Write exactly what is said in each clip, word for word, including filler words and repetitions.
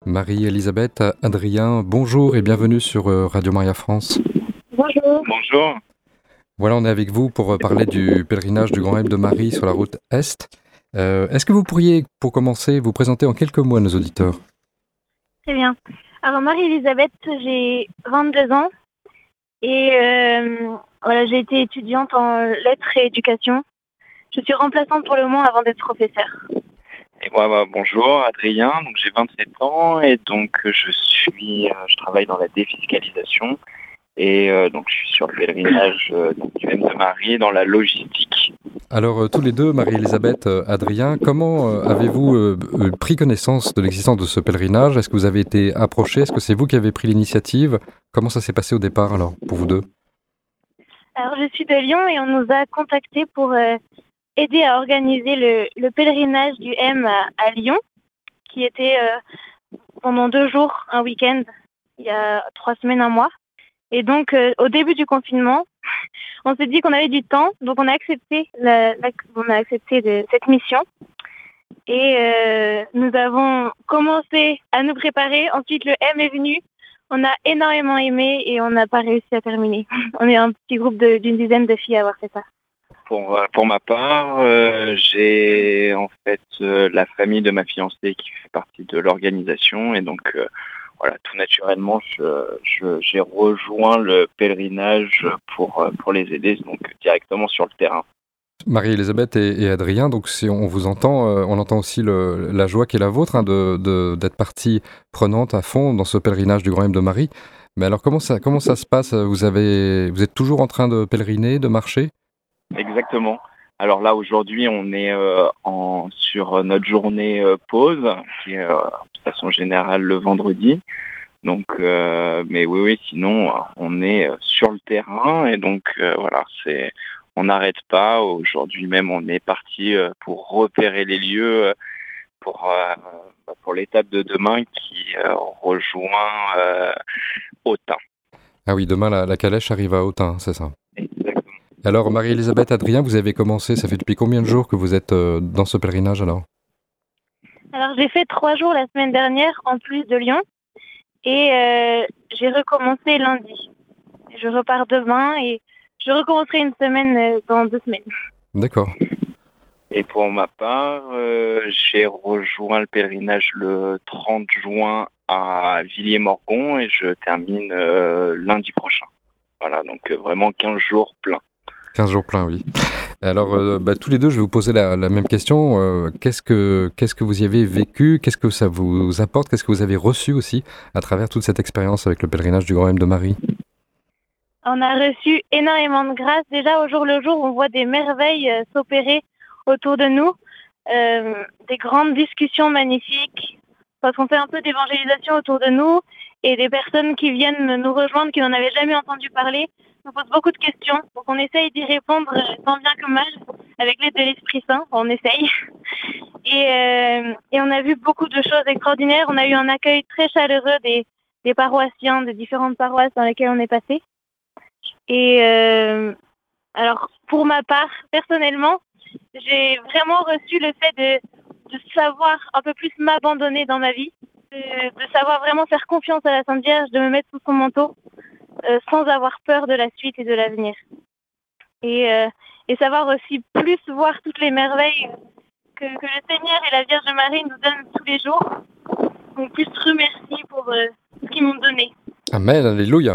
Marie-Elisabeth, Adrien, bonjour et bienvenue sur euh, Radio Maria France. Bonjour. Bonjour. Voilà, on est avec vous pour euh, parler du pèlerinage du Grand M de Marie sur la route Est. Euh, est-ce que vous pourriez, pour commencer, vous présenter en quelques mots à nos auditeurs ? Très bien. Alors, Marie-Elisabeth, j'ai vingt-deux ans et euh, voilà, j'ai été étudiante en lettres et éducation. Je suis remplaçante pour le moment avant d'être professeure. Et moi, bah, bonjour, Adrien, donc j'ai vingt-sept ans et donc je suis, euh, je travaille dans la défiscalisation et euh, donc je suis sur le pèlerinage euh, donc, du M de Marie dans la logistique. Alors euh, tous les deux, Marie-Elisabeth, euh, Adrien, comment euh, avez-vous euh, euh, pris connaissance de l'existence de ce pèlerinage ? Est-ce que vous avez été approchés ? Est-ce que c'est vous qui avez pris l'initiative ? Comment ça s'est passé au départ alors pour vous deux ? Alors je suis de Lyon et on nous a contactés pour euh, aider à organiser le, le pèlerinage du M à, à Lyon, qui était euh, pendant deux jours, un week-end, il y a trois semaines, un mois. Et donc, euh, au début du confinement, on s'est dit qu'on avait du temps, donc on a accepté, la, la, on a accepté de, cette mission. Et euh, nous avons commencé à nous préparer. Ensuite, le M est venu. On a énormément aimé et on n'a pas réussi à terminer. On est un petit groupe de, d'une dizaine de filles à avoir fait ça. Pour, pour ma part, euh, j'ai en fait euh, la famille de ma fiancée qui fait partie de l'organisation et donc euh, voilà, tout naturellement, je, je, j'ai rejoint le pèlerinage pour, pour les aider donc directement sur le terrain. Marie-Elisabeth et, et Adrien, donc si on vous entend, euh, on entend aussi le, la joie qui est la vôtre hein, de, de, d'être partie prenante à fond dans ce pèlerinage du Grand M de Marie. Mais alors comment ça, comment ça se passe ? Vous avez, vous êtes toujours en train de pèleriner, de marcher ? Exactement. Alors là, aujourd'hui, on est euh, en, sur notre journée euh, pause, qui est euh, de façon générale le vendredi. Donc, euh, mais oui, oui, sinon, on est sur le terrain et donc euh, voilà, c'est, on n'arrête pas. Aujourd'hui même, on est parti euh, pour repérer les lieux pour euh, pour l'étape de demain qui euh, rejoint euh, Autun. Ah oui, demain la, la calèche arrive à Autun, c'est ça. Exactement. Alors Marie-Elisabeth, Adrien, vous avez commencé, ça fait depuis combien de jours que vous êtes euh, dans ce pèlerinage alors ? Alors j'ai fait trois jours la semaine dernière en plus de Lyon et euh, j'ai recommencé lundi. Je repars demain et je recommencerai une semaine euh, dans deux semaines. D'accord. Et pour ma part, euh, j'ai rejoint le pèlerinage le trente juin à Villiers-Morgon et je termine euh, lundi prochain. Voilà, donc euh, vraiment quinze jours pleins. quinze jours pleins, oui. Alors, euh, bah, tous les deux, je vais vous poser la, la même question. Euh, qu'est-ce que, qu'est-ce que vous y avez vécu ? Qu'est-ce que ça vous apporte ? Qu'est-ce que vous avez reçu aussi à travers toute cette expérience avec le pèlerinage du Grand M de Marie ? On a reçu énormément de grâce. Déjà, au jour le jour, on voit des merveilles euh, s'opérer autour de nous. Euh, des grandes discussions magnifiques. Parce qu'on fait un peu d'évangélisation autour de nous. Et des personnes qui viennent nous rejoindre, qui n'en avaient jamais entendu parler, nous posent beaucoup de questions. Donc on essaye d'y répondre tant bien que mal, avec l'aide de l'Esprit Saint, on essaye. Et, euh, et on a vu beaucoup de choses extraordinaires. On a eu un accueil très chaleureux des, des paroissiens, des différentes paroisses dans lesquelles on est passé. Et euh, alors, pour ma part, personnellement, j'ai vraiment reçu le fait de, de savoir un peu plus m'abandonner dans ma vie, de, de savoir vraiment faire confiance à la Sainte Vierge, de me mettre sous son manteau, euh, sans avoir peur de la suite et de l'avenir. Et, euh, et savoir aussi plus voir toutes les merveilles que, que le Seigneur et la Vierge Marie nous donnent tous les jours. Donc plus remercie pour euh, ce qu'ils m'ont donné. Amen, alléluia.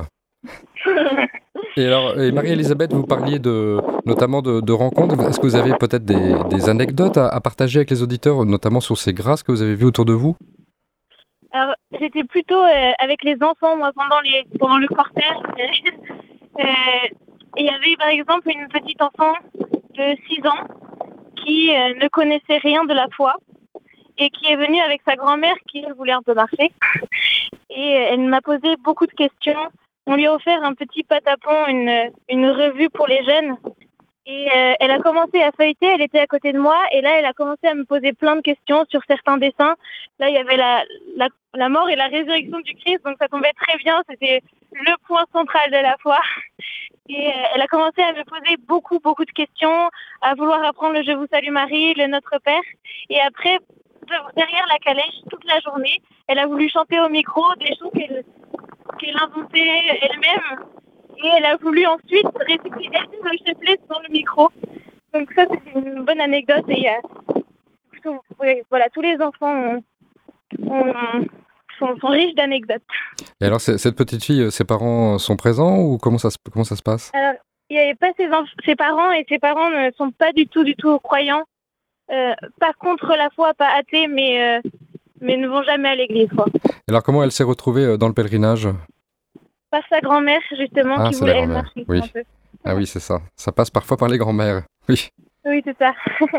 Et alors, et Marie-Elisabeth, vous parliez de, notamment de, de rencontres. Est-ce que vous avez peut-être des, des anecdotes à, à partager avec les auditeurs, notamment sur ces grâces que vous avez vues autour de vous ? Alors, j'étais plutôt euh, avec les enfants, moi, pendant, les, pendant le cortège. euh, et il y avait, par exemple, une petite enfant de six ans qui euh, ne connaissait rien de la foi et qui est venue avec sa grand-mère qui elle, voulait un peu marcher. Et euh, elle m'a posé beaucoup de questions. On lui a offert un petit patapon, une, une revue pour les jeunes. Et euh, elle a commencé à feuilleter, elle était à côté de moi, et là, elle a commencé à me poser plein de questions sur certains dessins. Là, il y avait la, la, la mort et la résurrection du Christ, donc ça tombait très bien, c'était le point central de la foi. Et euh, elle a commencé à me poser beaucoup, beaucoup de questions, à vouloir apprendre le Je vous salue Marie, le Notre Père. Et après, derrière la calèche toute la journée. Elle a voulu chanter au micro des chants qu'elle, qu'elle inventait elle-même. Et elle a voulu ensuite réciter elle-même le chapelet dans le micro. Donc ça, c'est une bonne anecdote. Et euh, oui, voilà, tous les enfants ont, ont, sont, sont riches d'anecdotes. Et alors, cette petite fille, ses parents sont présents ou comment ça se, comment ça se passe? Alors, il n'y avait pas ses, enf- ses parents et ses parents ne sont pas du tout, du tout croyants. Euh, pas contre la foi, pas athées, mais, euh, mais ne vont jamais à l'église, quoi. Et alors, comment elle s'est retrouvée dans le pèlerinage? Par sa grand-mère, justement, Ah, qui c'est voulait la elle grand-mère, marcher oui. un peu. Ah oui, c'est ça. Ça passe parfois par les grands-mères, oui. Oui, c'est ça.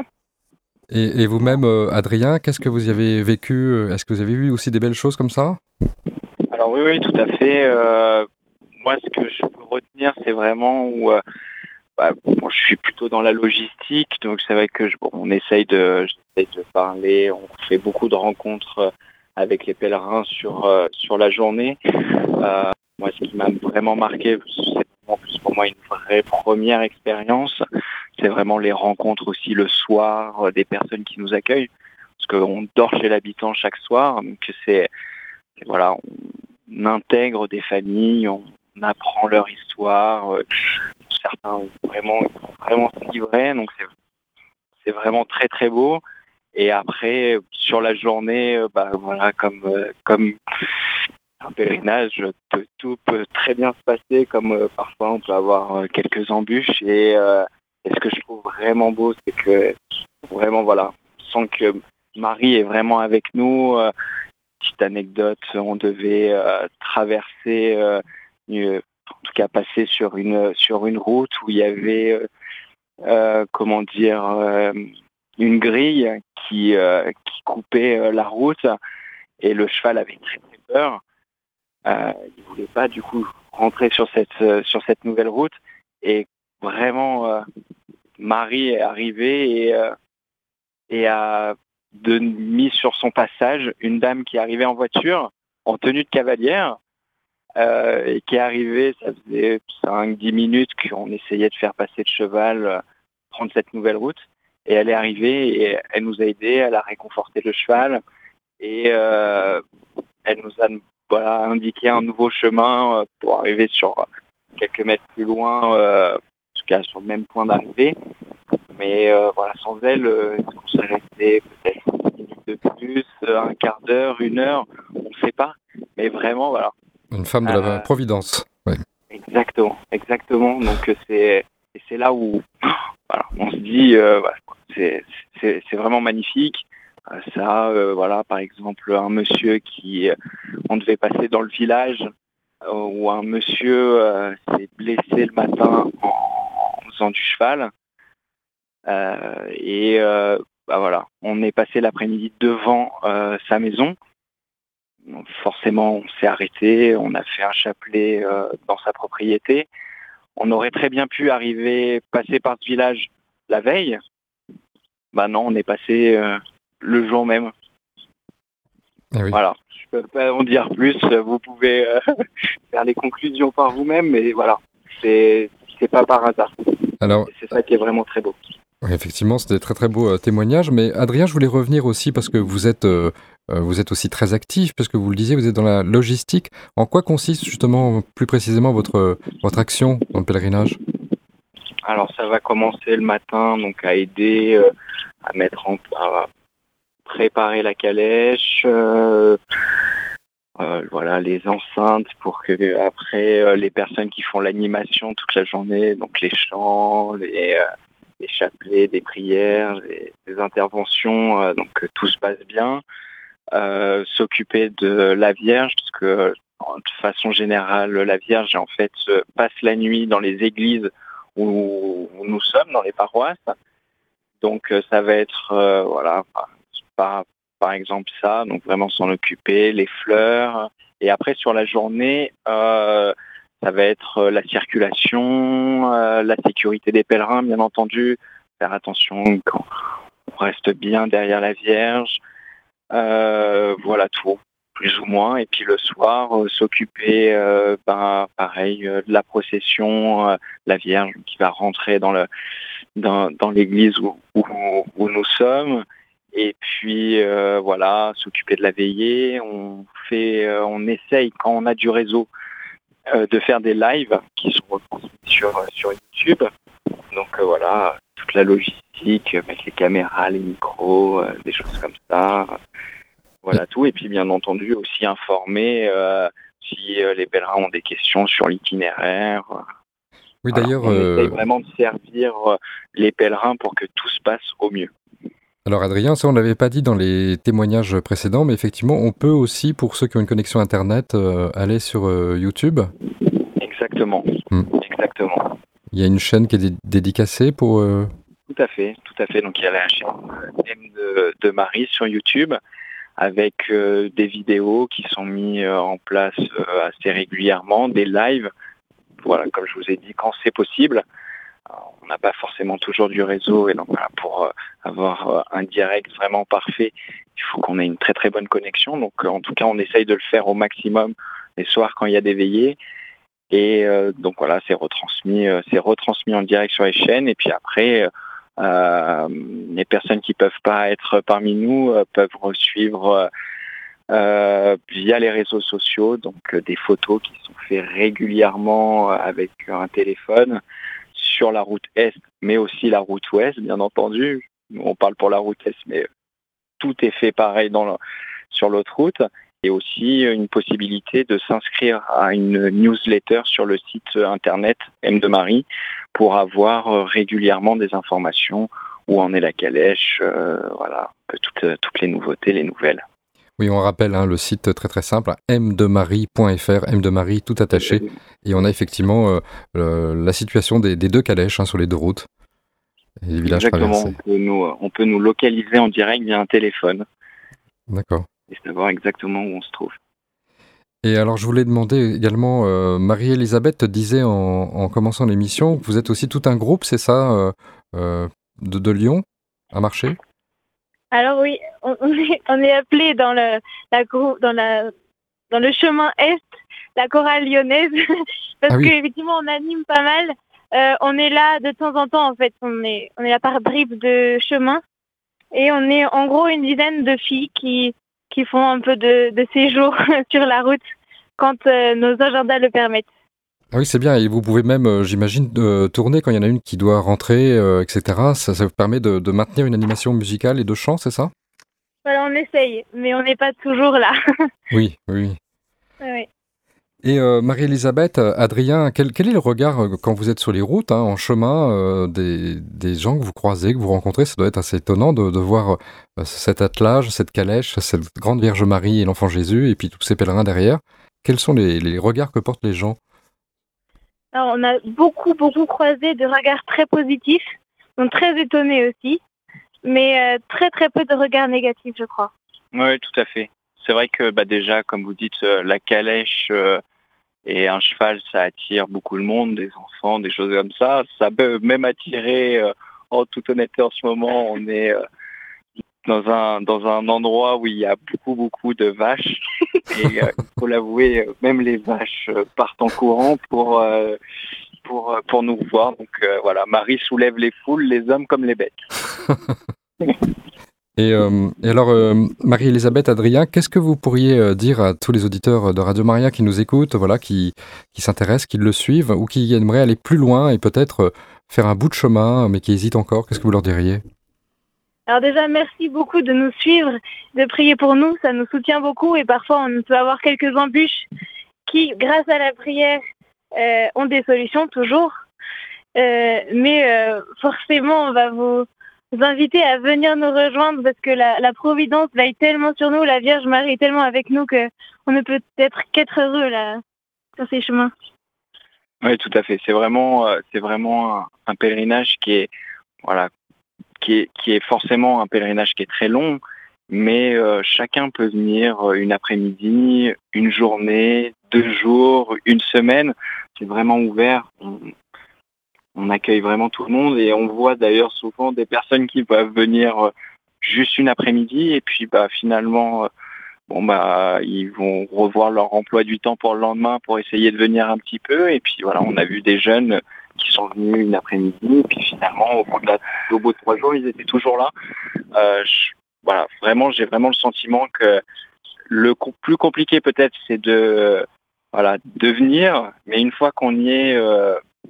Et, et vous-même, euh, Adrien, qu'est-ce que vous y avez vécu? Est-ce que vous avez vu aussi des belles choses comme ça? Alors oui, oui, tout à fait. Euh, moi, ce que je peux retenir, c'est vraiment où euh, bah, bon, je suis plutôt dans la logistique, donc c'est vrai que je, bon, on essaye de, j'essaye de parler, on fait beaucoup de rencontres avec les pèlerins sur euh, sur la journée. Euh, moi, ce qui m'a vraiment marqué, c'est en plus pour moi une vraie première expérience, c'est vraiment les rencontres aussi le soir des personnes qui nous accueillent, parce qu'on dort chez l'habitant chaque soir, donc c'est voilà, on intègre des familles, on apprend leur histoire. Euh, certains vraiment, vraiment se livrer, donc c'est, c'est vraiment très très beau. Et après, sur la journée, bah voilà, comme euh, comme un pèlerinage, tout, tout peut très bien se passer, comme euh, parfois on peut avoir euh, quelques embûches. Et, euh, et ce que je trouve vraiment beau, c'est que vraiment voilà, on sent que Marie est vraiment avec nous. Euh, petite anecdote, on devait euh, traverser, euh, une, en tout cas passer sur une sur une route où il y avait, euh, euh, comment dire, euh, une grille qui euh, qui coupait euh, la route et le cheval avait très très peur. Euh, il voulait pas du coup rentrer sur cette euh, sur cette nouvelle route et vraiment euh, Marie est arrivée et euh, et a de mis sur son passage une dame qui arrivait en voiture en tenue de cavalière euh, et qui est arrivée, ça faisait cinq dix minutes qu'on essayait de faire passer le cheval, euh, prendre cette nouvelle route, et elle est arrivée et elle nous a aidés, elle a réconforté le cheval et euh, elle nous a voilà, indiqué un nouveau chemin euh, pour arriver sur quelques mètres plus loin, euh, en tout cas sur le même point d'arrivée. Mais euh, voilà, sans elle, euh, est-ce qu'on serait resté peut-être dix minutes de plus, un quart d'heure, une heure, on ne sait pas. Mais vraiment, voilà. Une femme de la Euh, Providence. Oui. Exactement, exactement. Donc c'est, et c'est là où voilà, on se dit, euh, voilà, c'est, c'est, c'est vraiment magnifique. Euh, ça, euh, voilà, par exemple, un monsieur qui, euh, on devait passer dans le village, euh, où un monsieur euh, s'est blessé le matin en, en faisant du cheval. Euh, et euh, bah voilà, on est passé l'après-midi devant euh, sa maison. Donc forcément, on s'est arrêté, on a fait un chapelet euh, dans sa propriété. On aurait très bien pu arriver, passer par ce village la veille. Bah non, on est passé euh, le jour même. Eh oui. Voilà, je peux pas en dire plus. Vous pouvez euh, faire les conclusions par vous-même, mais voilà, c'est c'est pas par hasard. Alors, et c'est ça qui est vraiment très beau. Oui, effectivement, c'était très très beau euh, témoignage. Mais Adrien, je voulais revenir aussi parce que vous êtes, euh, euh, vous êtes aussi très actif, parce que vous le disiez, vous êtes dans la logistique. En quoi consiste justement plus précisément votre, votre action dans le pèlerinage? Alors ça va commencer le matin, donc à aider, euh, à mettre en, à préparer la calèche, euh, euh, voilà les enceintes pour que après euh, les personnes qui font l'animation toute la journée, donc les chants, les euh, des chapelets, des prières, des, des interventions, euh, donc que tout se passe bien. Euh, s'occuper de la Vierge, parce que de façon générale, la Vierge en fait passe la nuit dans les églises où, où nous sommes, dans les paroisses. Donc ça va être euh, voilà, par, par exemple ça, donc vraiment s'en occuper, les fleurs. Et après sur la journée, euh, ça va être la circulation, euh, la sécurité des pèlerins, bien entendu, faire attention quand on reste bien derrière la Vierge, euh, voilà tout, plus ou moins. Et puis le soir, euh, s'occuper, euh, ben, pareil, euh, de la procession, euh, la Vierge qui va rentrer dans le dans, dans l'église où, où, où nous sommes. Et puis euh, voilà, s'occuper de la veillée. On fait, euh, on essaye quand on a du réseau euh, de faire des lives qui sont retransmis sur sur YouTube. Donc euh, voilà, toute la logistique, mettre les caméras, les micros, euh, des choses comme ça. Voilà tout. Et puis bien entendu aussi informer euh, si euh, les pèlerins ont des questions sur l'itinéraire. Oui, Voilà, d'ailleurs, on euh, essaye vraiment de servir euh, les pèlerins pour que tout se passe au mieux. alors Adrien, ça on l'avait pas dit dans les témoignages précédents, mais effectivement, on peut aussi, pour ceux qui ont une connexion Internet, euh, aller sur euh, YouTube. Exactement. Hmm. Exactement. Il y a une chaîne qui est dé- dédicacée pour... euh, Tout à fait, tout à fait. Donc il y a la chaîne euh, M de, de Marie sur YouTube avec euh, des vidéos qui sont mises euh, en place euh, assez régulièrement, des lives. Voilà, comme je vous ai dit, quand c'est possible. Alors, on n'a pas forcément toujours du réseau et donc voilà, pour euh, avoir euh, un direct vraiment parfait, il faut qu'on ait une très très bonne connexion. Donc euh, en tout cas, on essaye de le faire au maximum les soirs quand il y a des veillées. Et euh, donc voilà, c'est retransmis, euh, c'est retransmis en direct sur les chaînes. Et puis après, euh, les personnes qui peuvent pas être parmi nous euh, peuvent suivre euh, via les réseaux sociaux, donc euh, des photos qui sont faites régulièrement avec un téléphone sur la route Est, mais aussi la route Ouest, bien entendu. Nous, on parle pour la route Est, mais tout est fait pareil dans le, sur l'autre route. Et aussi une possibilité de s'inscrire à une newsletter sur le site internet M de Marie pour avoir régulièrement des informations, où en est la calèche, euh, voilà, toutes, toutes les nouveautés, les nouvelles. Oui, on rappelle hein, le site très très simple, m de marie point f r, M de Marie tout attaché. Et on a effectivement euh, euh, la situation des, des deux calèches hein, sur les deux routes. Et les villages Exactement, traversés. on peut, nous, on peut nous localiser en direct via un téléphone. D'accord. Et savoir exactement où on se trouve. Et alors, je voulais demander également, euh, Marie-Elisabeth disait en, en commençant l'émission, vous êtes aussi tout un groupe, c'est ça, euh, euh, de, de Lyon, à marcher? Alors oui, on, on est, on est appelé dans le, la, grou- dans la, dans le chemin Est, la chorale lyonnaise, parce Ah oui. qu'effectivement on anime pas mal. Euh, on est là de temps en temps en fait, on est, on est là par bribes de chemin et on est en gros une dizaine de filles qui, qui font un peu de, de séjour sur la route quand euh, nos agendas le permettent. Ah oui, c'est bien. Et vous pouvez même, euh, j'imagine, euh, tourner quand il y en a une qui doit rentrer, euh, et cetera. Ça, ça vous permet de, de maintenir une animation musicale et de chant, c'est ça? Voilà, on essaye, mais on n'est pas toujours là. Oui, oui. Oui. Et euh, Marie-Elisabeth, euh, Adrien, quel, quel est le regard euh, quand vous êtes sur les routes, hein, en chemin, euh, des, des gens que vous croisez, que vous rencontrez? Ça doit être assez étonnant de, de voir euh, cet attelage, cette calèche, cette grande Vierge Marie et l'enfant Jésus, et puis tous ces pèlerins derrière. Quels sont les, les regards que portent les gens? Alors, on a beaucoup, beaucoup croisé de regards très positifs, donc très étonnés aussi, mais euh, très, très peu de regards négatifs, je crois. Oui, tout à fait. C'est vrai que bah, déjà, comme vous dites, euh, la calèche euh, et un cheval, ça attire beaucoup le monde, des enfants, des choses comme ça. Ça peut même attirer, euh, en toute honnêteté, en ce moment, on est euh, dans un dans un endroit où il y a beaucoup, beaucoup de vaches. Et euh, il faut l'avouer, euh, même les vaches euh, partent en courant pour, euh, pour, euh, pour nous voir. Donc euh, voilà, Marie soulève les foules, les hommes comme les bêtes. Et, euh, et alors, euh, Marie-Elisabeth, Adrien, qu'est-ce que vous pourriez euh, dire à tous les auditeurs de Radio Maria qui nous écoutent, voilà, qui, qui s'intéressent, qui le suivent, ou qui aimeraient aller plus loin et peut-être euh, faire un bout de chemin, mais qui hésitent encore? Qu'est-ce que vous leur diriez? Alors déjà, merci beaucoup de nous suivre, de prier pour nous, ça nous soutient beaucoup et parfois on peut avoir quelques embûches qui, grâce à la prière, euh, ont des solutions toujours. Euh, mais euh, forcément, on va vous, vous inviter à venir nous rejoindre parce que la, la Providence veille tellement sur nous, la Vierge Marie est tellement avec nous que on ne peut être qu'être heureux là, sur ces chemins. Oui, tout à fait. C'est vraiment, euh, c'est vraiment un, un pèlerinage qui est, voilà, qui est, qui est forcément un pèlerinage qui est très long, mais euh, chacun peut venir une après-midi, une journée, deux jours, une semaine. C'est vraiment ouvert. On, on accueille vraiment tout le monde et on voit d'ailleurs souvent des personnes qui peuvent venir juste une après-midi et puis bah finalement, bon bah ils vont revoir leur emploi du temps pour le lendemain pour essayer de venir un petit peu et puis voilà, on a vu des jeunes qui sont venus une après-midi et puis finalement au bout de, la, au bout de trois jours ils étaient toujours là. Euh, je, voilà, vraiment, j'ai vraiment le sentiment que le co- plus compliqué peut-être, c'est de, voilà, de venir, mais une fois qu'on y est, euh,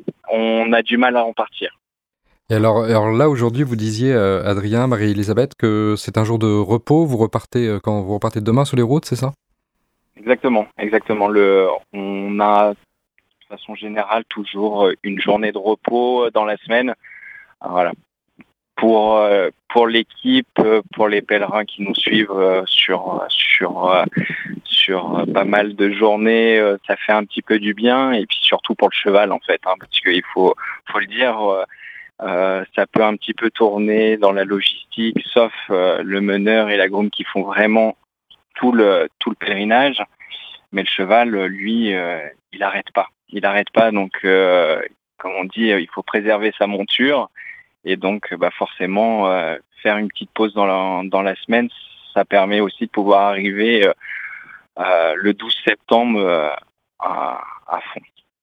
on a du mal à en partir. Et alors, alors là, aujourd'hui, vous disiez, euh, Adrien, Marie-Elisabeth, que c'est un jour de repos. Vous repartez euh, quand vous repartez demain sur les routes, c'est ça? Exactement, exactement. Le, on a de façon générale toujours une journée de repos dans la semaine. Voilà. Pour euh, pour l'équipe, euh, pour les pèlerins qui nous suivent euh, sur sur euh, sur euh, pas mal de journées, euh, ça fait un petit peu du bien. Et puis surtout pour le cheval en fait, hein, parce qu'il faut faut le dire, euh, euh, ça peut un petit peu tourner dans la logistique, sauf euh, le meneur et la groom qui font vraiment tout le tout le pèlerinage. Mais le cheval, lui, euh, il arrête pas. Il arrête pas. Donc, euh, comme on dit, il faut préserver sa monture. Et donc, bah, forcément, euh, faire une petite pause dans la, dans la semaine, ça permet aussi de pouvoir arriver euh, euh, le douze septembre euh, à, à fond.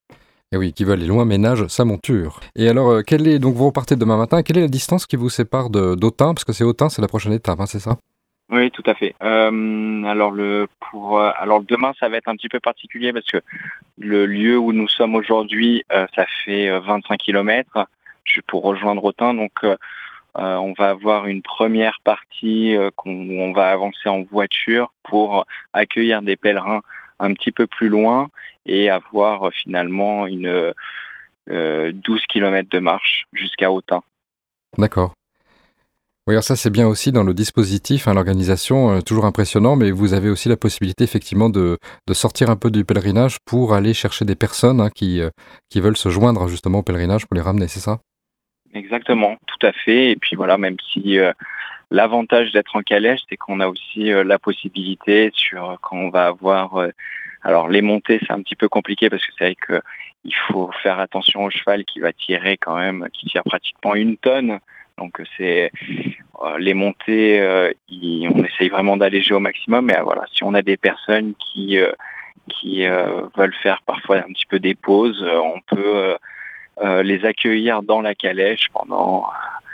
Et oui, qui veut aller loin ménage sa monture. Et alors, euh, quelle est, donc vous repartez demain matin, quelle est la distance qui vous sépare de, d'Autun? Parce que c'est Autun, c'est la prochaine étape, hein, c'est ça? Oui, tout à fait. Euh, alors le pour euh, alors demain ça va être un petit peu particulier parce que le lieu où nous sommes aujourd'hui, euh, ça fait euh, vingt-cinq kilomètres pour rejoindre Autun. Donc euh, euh, on va avoir une première partie euh, qu'on où on va avancer en voiture pour accueillir des pèlerins un petit peu plus loin et avoir euh, finalement une euh, douze kilomètres de marche jusqu'à Autun. D'accord. Oui, alors ça c'est bien aussi dans le dispositif, hein, l'organisation, euh, toujours impressionnant, mais vous avez aussi la possibilité effectivement de, de sortir un peu du pèlerinage pour aller chercher des personnes hein, qui, euh, qui veulent se joindre justement au pèlerinage pour les ramener, c'est ça? Exactement, tout à fait. Et puis voilà, même si euh, l'avantage d'être en calèche, c'est qu'on a aussi euh, la possibilité sur quand on va avoir. Euh, alors les montées, c'est un petit peu compliqué parce que c'est vrai que il faut faire attention au cheval qui va tirer quand même, qui tire pratiquement une tonne. Donc c'est euh, les montées, euh, y, on essaye vraiment d'alléger au maximum. Mais euh, voilà, si on a des personnes qui euh, qui euh, veulent faire parfois un petit peu des pauses, euh, on peut euh, euh, les accueillir dans la calèche pendant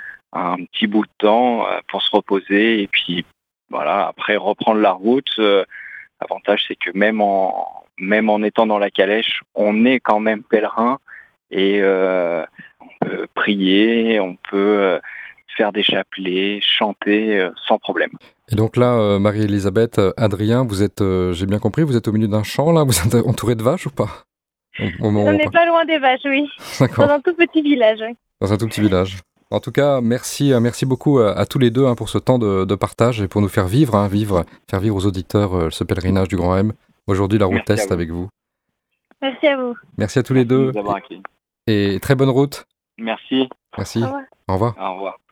un petit bout de temps euh, pour se reposer et puis voilà, après reprendre la route. Euh, l'avantage c'est que même en même en étant dans la calèche, on est quand même pèlerin et euh, on peut prier, on peut euh, faire des chapelets, chanter euh, sans problème. Et donc là, euh, Marie-Elisabeth, euh, Adrien, vous êtes, euh, j'ai bien compris, vous êtes au milieu d'un champ là, vous êtes entouré de vaches ou pas? Au- au moment où On on n'est part- pas loin des vaches, oui. D'accord. Dans un tout petit village, oui. Dans un tout petit village. En tout cas, merci, euh, merci beaucoup à, à tous les deux hein, pour ce temps de, de partage et pour nous faire vivre, hein, vivre, faire vivre aux auditeurs euh, ce pèlerinage du Grand M. Aujourd'hui, la route Merci à test vous. avec vous. Merci à vous. Merci à tous les Merci de deux nous avoir accueillis. et, et très bonne route. Merci. Merci. Au revoir. Au revoir. Au revoir.